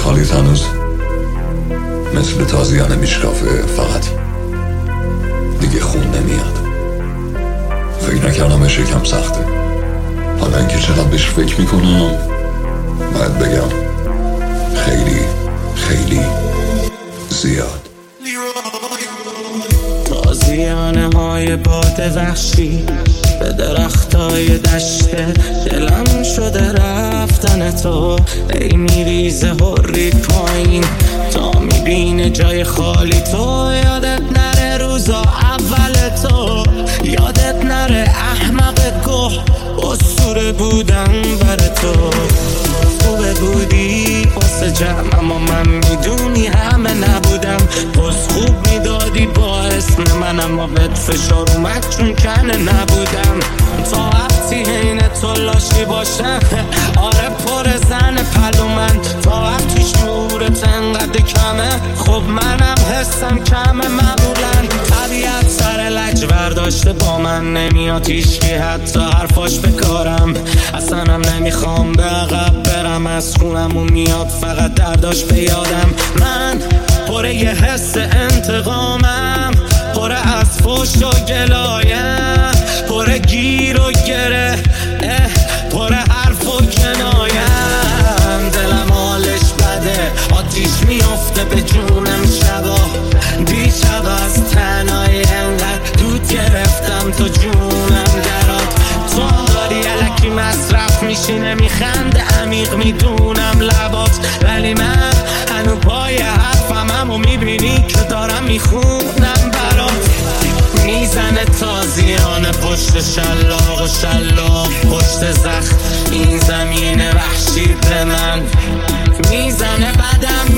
حالیت هنوز مثل تازیانه میشکافه، فقط دیگه خون نمیاد. فکر نکردم بشه کم سخته. حالا اینکه چقدر بهش فکر میکنم باید بگم خیلی خیلی زیاد. تازیانه های باد وحشی به درختای دشته، دلم شده رفتن تو. ای میریزه هری پایین تا میبینه جای خالی تو. یادت نره روزا اول تو، یادت نره احمق گوه اسطوره بودم بر تو. خوبه بودی واسه جمع اما من میدونی همه نبودم. پس خوب میدادی با اسم من اما بهت فشار اومد چون کنه نبودم. تا وقتی حین تو لاشی باشم آره پر زن پلو من. تا وقتی شعورت انقدر کمه خب منم حسم کمه معمولا. طبیعت سر لج برداشته با من نمیاد هیچکی حتی حرفاش بکارم. اصلا هم نمیخوام به عقب برم از خونمون میاد فقط درداش به یادم. من پره یه حس انتقامم، پره از فوش و گلایم، پره گیر و گره، پره حرف و کنایم. دلم حالش بده آتیش میفته به جونم شبا. دیشب از تنهایی انقدر دود گرفتم تو جونم درات. تو داری الکی مصرف میشی نمیخنده عمیق میدونم لبات. ولی من هنو پای حرفم همو میبینی که دارم میخونم برات. میزنه تازیانه پشت شلاق و شلاق پشت زخم این زمین وحشی به من. میزنه بدم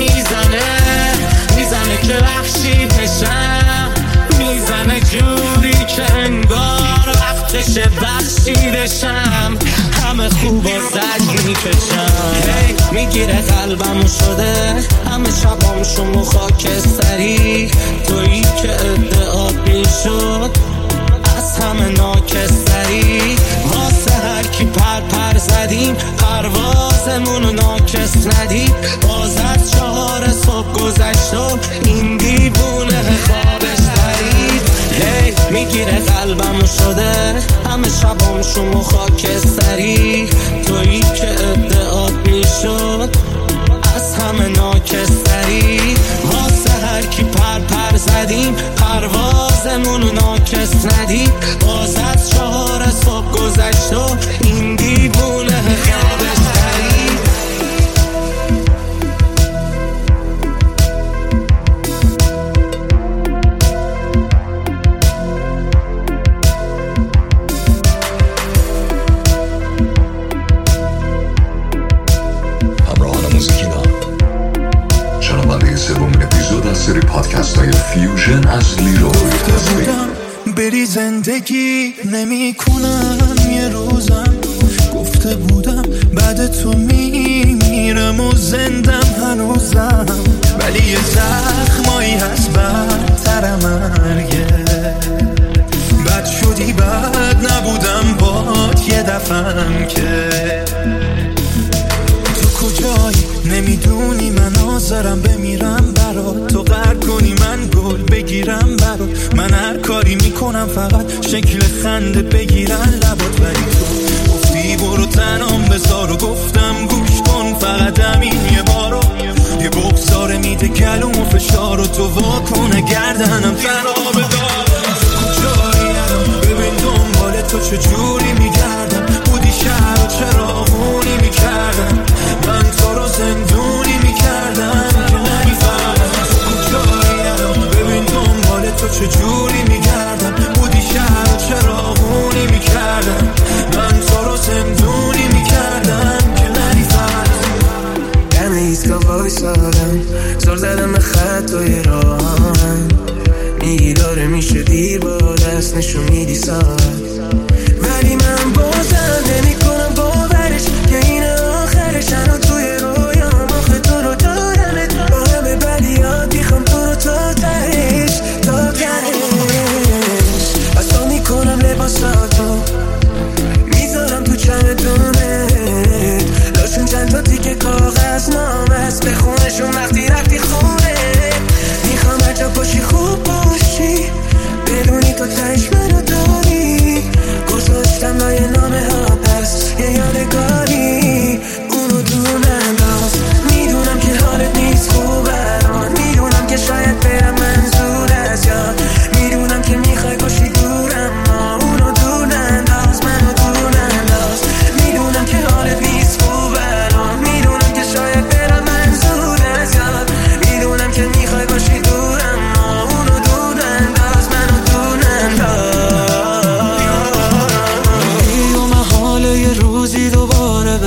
میزنه که وحشی بشم. میزنه جوری که انگار وقتشه بخشیدشم. همه خوب و زج میکشم. میگیره قلبمو شده همه شبامشو خاکستری. تویی که ادعا شد از همه ناکستری. واسه هر کی پر زدیم پروازمونو ناکس ندید. باز از 4 صبح گذشت و این دیوونه خوابش پرید. میگیره قلبمو شده همه شبامشو خاکستری. تویی که ادعا شد از همه ناکستری. واسه هر کی پر زدیم پروازمونو ناکس ندید. باز از 4 صبح گذشت و این دیوونه خوابش پرید. سومین اپیزود از سری پادکست های فیوژن از لیروی تسبیح. بری زندگی نمی کنم یه روزم. گفته بودم بعد تو میمیرم و زندم هنوزم. ولی یه زخمایی هست بدتر مرگه. بد شدی بد نبودم باد یه دفعم که. تو کجایی نمیدونی من آزارم بمیرم برات. تو قهر کنی من گل بگیرم برات. من هر کاری میکنم فقط شکل خنده بگیرن لبات. ولی تو گفتی برو تنام بذار و گفتم گوش کن فقط همین یه بارو. یه بغضاره میده گلوم و فشار و تو واکنه گردنم تنها بدار. کجایی الان ببین دنبال تو چجوری میگردم. بودی شهر و چراغونی میکردم. من تو رو زندونی میکردم که نمیفهمم. کجایی الان ببین دنبال تو چجوری میگردم. بودی شهر و چراغونی میکردم. من تو رو زندونی میکردم که نمیفهمم. دم ایستگاه وایسادم زل زدم به خطای راهم. میگی داره میشه دیر با دست نشون میدی ساعت. ولی من بازم نمی کنم باورش که این آخرش. الان توی رویام آخه تو رو دارمت. با همه بدیات میخوام تو رو تا تهش تا تهش. از تو میکنم لباساتو میذارم تو چمدونت. لاشون چند تا تیکه کاغذ نامه است بخونه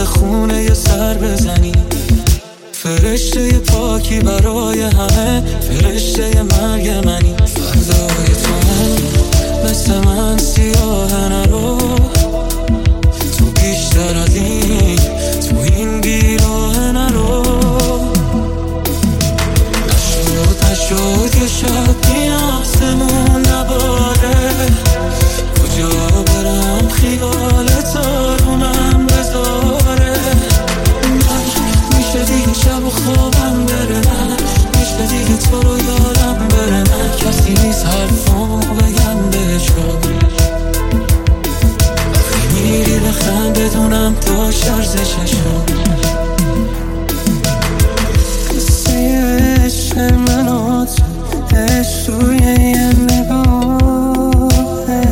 خونه یه سر بزنی. فرشته پاکی برای همه، فرشته مرگ منی. فردای تو هم مثل من سیاه نرو، تو بیشتر از این تو این بیراه نرو. نشد یه شب بی آسمون نباره، کجا برم خیالت رو من بذاره. میشه دیگه شب و خوابم بره، نه میشه دیگه تو رو یادم بره، نه کسی نیست حرفامو بگم بهشو. وقتی میری بخند بدونم داشت ارزششو. قصه عشق من و تو، عشق توی یه نگاهه،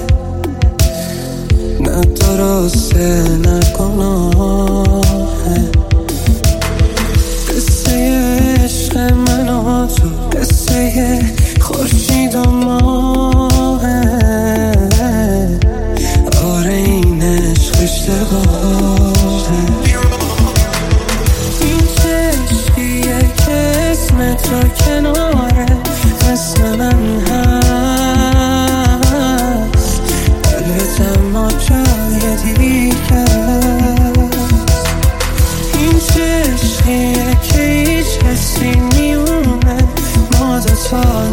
نه درسته نه گناهه. قصه عشق من و تو، قصه خورشید و ماهه. آره این عشق اشتباهه. این چشقیه که اسم تو کناره اسم من هست، قلبت اما جای دیگه. این چشقیه که هیچ حسی میونه ما دوتا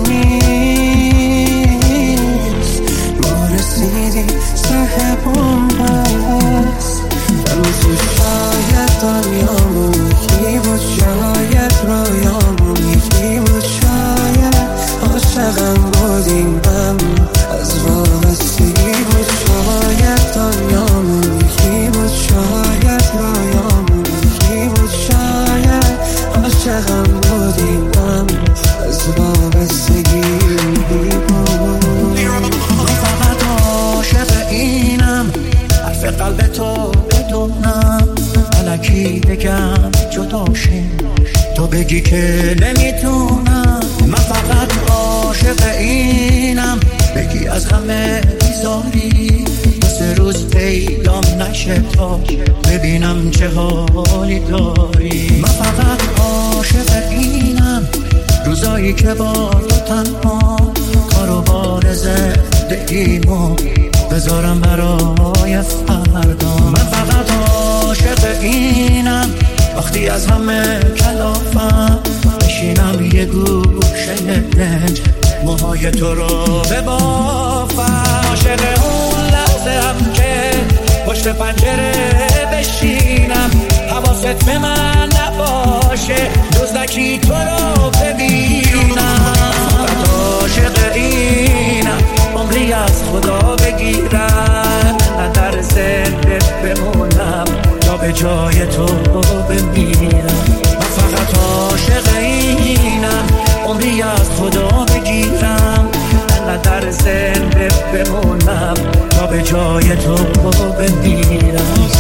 نیست، ما رسیدیم صاحب اون هست. من تو شاید دنیامون یکی بود، شاید رویامون یکی بود، شاید عاشقم بودیم هم از وابستگی بود. شاید دنیامون یکی بود، شاید رویامون یکی بود، شاید عاشقم بودیم هم از وابستگی بود. من فقط عاشق اینم، حرف قلب تو بدونم، الکی بگم جدا شیم تو بگی که نمیتونم. من فقط عاشق اینم، بگی از همه بیزاری، سه روز پیدام نشه تا ببینم چه حالی داری. من فقط عاشق اینم، روزایی که با تو تنها کارو بار زندگیمو بذارم برای فردا. من فقط عاشق اینم، وقتی از همه کلافم بشینم یه گوشه دنج موهای تو رو ببافم. عاشق اون لحظه هم که پشت پنجره بشینم، حواست به من نباشه دزدکی تو رو ببینم. فقط عاشق اینم، عمری از خدا بگیرم، نه در زنده بمونم تا به جای تو بمیرم. من فقط عاشق اینم، عمری از خدا بگیرم، نه در زنده بمونم تا به جای تو بمیرم.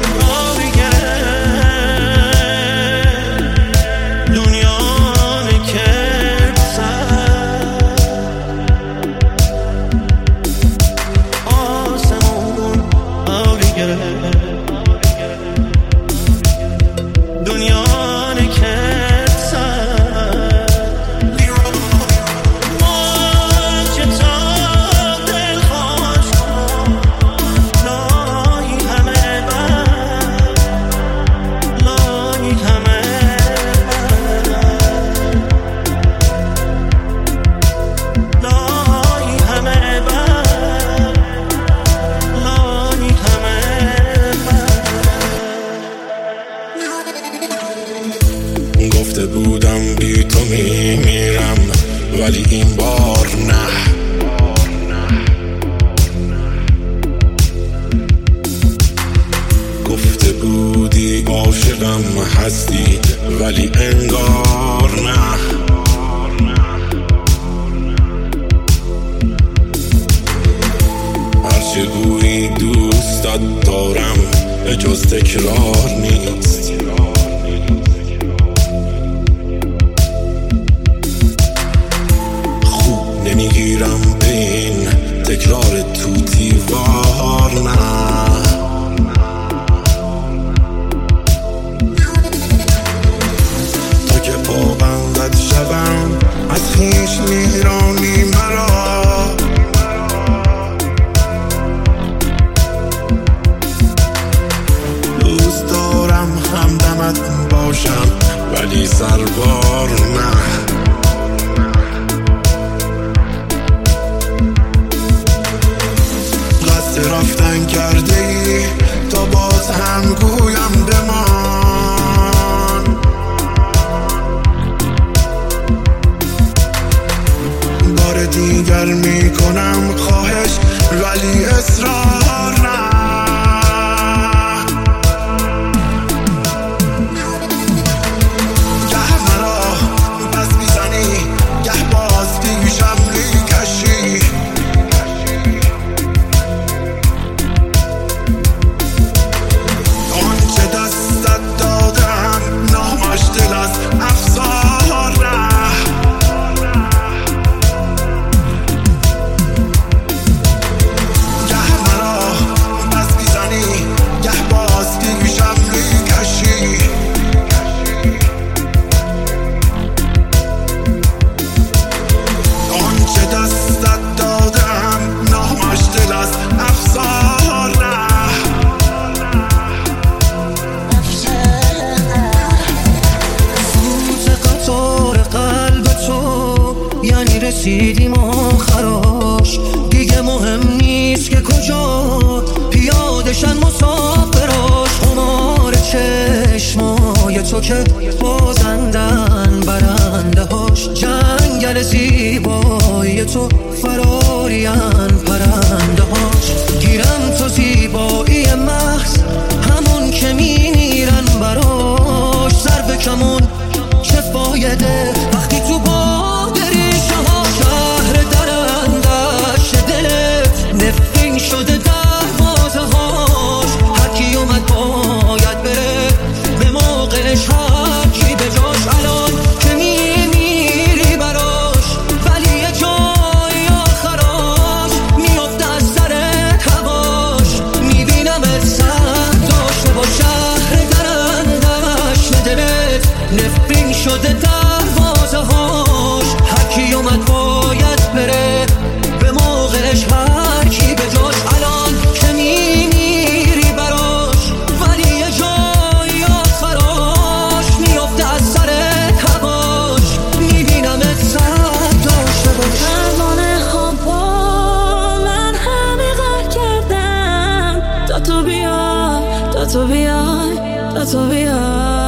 بودم بی تو میمیرم، ولی این بار نه. گفته بودی عاشقم هستی، ولی انگار نه. هرچه گویی دوستت دارم به جز تکرار نیست. نمیگیرم به این تکرار توتی وار نه. رسیدیم آخراش. دیگه مهم نیست که کجا پیادشن مسافراش. خمار چشمای تو که بازندن برنده هاش. جنگل زیبایی تو فرارین پرنده هاش. گیرم تو زیبایی محض همون که میمیرن براش. ضرب کمون چه فایده وقتی تو با دریشه ها. شهر درندش دلت نفرین شده دروازه هاش. هرکی اومد باید بره به موقعش، هرکی به جاش. الان که میمیری براش ولی یه جای آخراش میفته از سرت هواش. میبینمت سر داشته با شهر درندش دلت نفرین شده دروازه هاش. هرکی اومد باید بره به موقعش، هرکی به جاش. الان که میمیری براش ولی یه جای آخراش میفته از سرت هواش. میبینمت سر داشته باش. پروانه ها با من همه غر کردم تا تو بیای، تا تو بیای، تا تو بیای.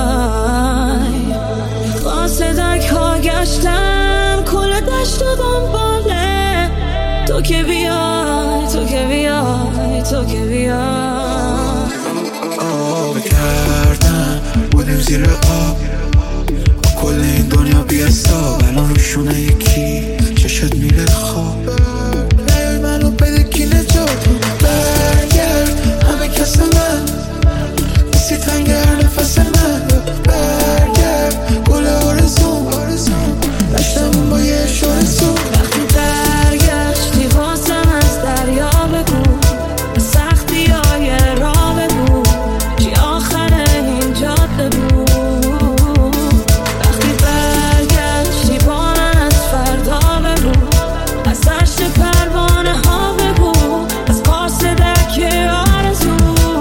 قاصدک ها گشتم کل دشت و دنباله تو که بیای، تو که بیای، تو که بیای. آب کردم بودیم زیر آب کل این دنیا بیستاب. الان روشونه یکی چشت میره خواب. نیای منو بده کی نجاتو برگرد. همه کس من نیستی تنگر نفس من. برگرد گل آرزوم داشتم با یه اشاره سو. وقتی برگشتی واسم از دریا بگو، به سختی های راه بگو چی آخر این جاده بود. وقتی برگشتی با من از فردا بگو، از دشت پروانه ها بگو، از قاصدک آرزو.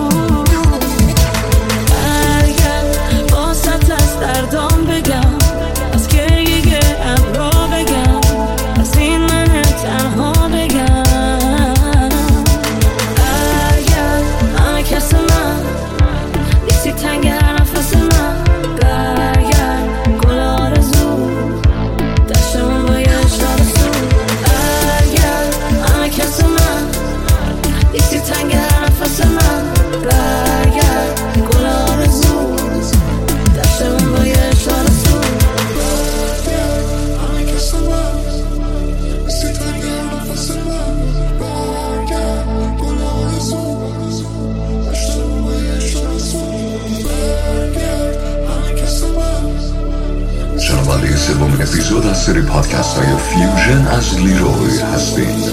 برگرد واسط از دردام بگم، از گریه ابرا بگم، از این من تنها بگم. برگرد همه کس من نیستی تنگر نفس من. برگرد گل آرزو دشتمون با یه اشاره سو. برگرد همه کس من نیستی تنگر نفس من. برگرد گل آرزو دشتمون با یه اشاره سو. شنونده سومین اپیزود از سری پادکست های فیوژن از لیروی هستید.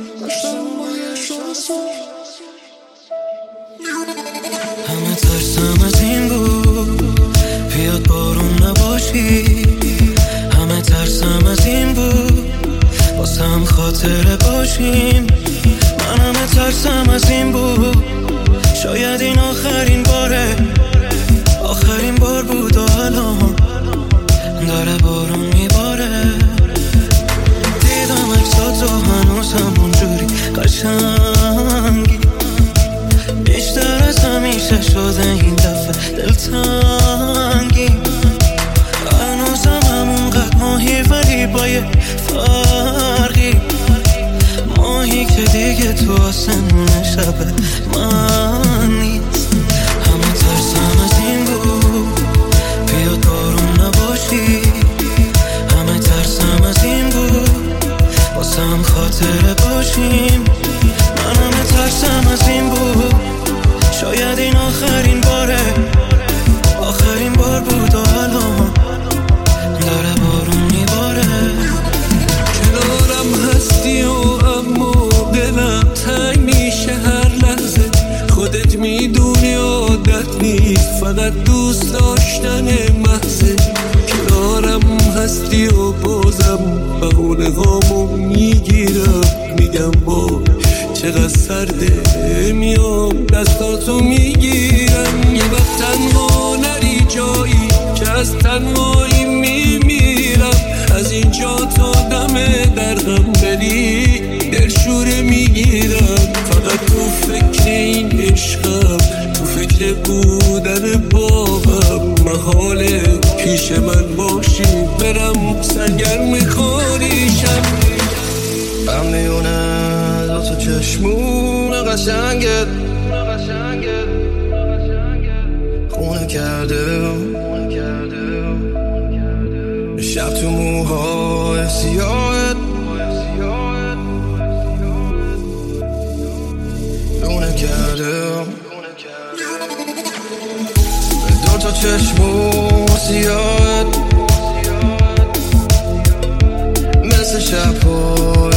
همه ترسم از این بود بیاد بارون نباشی. همه ترسم از این بود واسم خاطره باشیم. من همه ترسم از این بود شاید این آخرین باره، آخرین بار بود و الان داره بارون میباره. دیدم عکساتو هنوز همونجوری قشنگی، بیشتر از همیشه شده این دفعه دلتنگی. هنوزم همونقدر ماهی ولی با یه فرقی، ماهی که دیگه تو آسمون شب من نیست. همه ترسم از این بود بیاد بارون نباشی. همه ترسم از این بود واسم خاطره باشیم. من همه ترسم از این بود شاید این آخرین باره، آخرین بار بود و الان داره بارون میباره. کنارم هستی و اما دلم تنگ میشه هر لحظه. خودت میدونی عادت نیست فقط دوست داشتن محضه. کنارم هستی و بازم بهونه هامو میگیرم، میگم با چقدر سرده میام دستاتو میگیرم. یه وقت تنها نری جایی که از تنهایی میمیرم. از اینجا تا دم در خاطر بودن بابم محاله پیش من باشی برم سرگرم خاریشم ممنونه دو تا چشمون قشنگت خونه کرده شب تو موهای سیاهت لونه کرده دو تا چشمون سیاهت مثل شب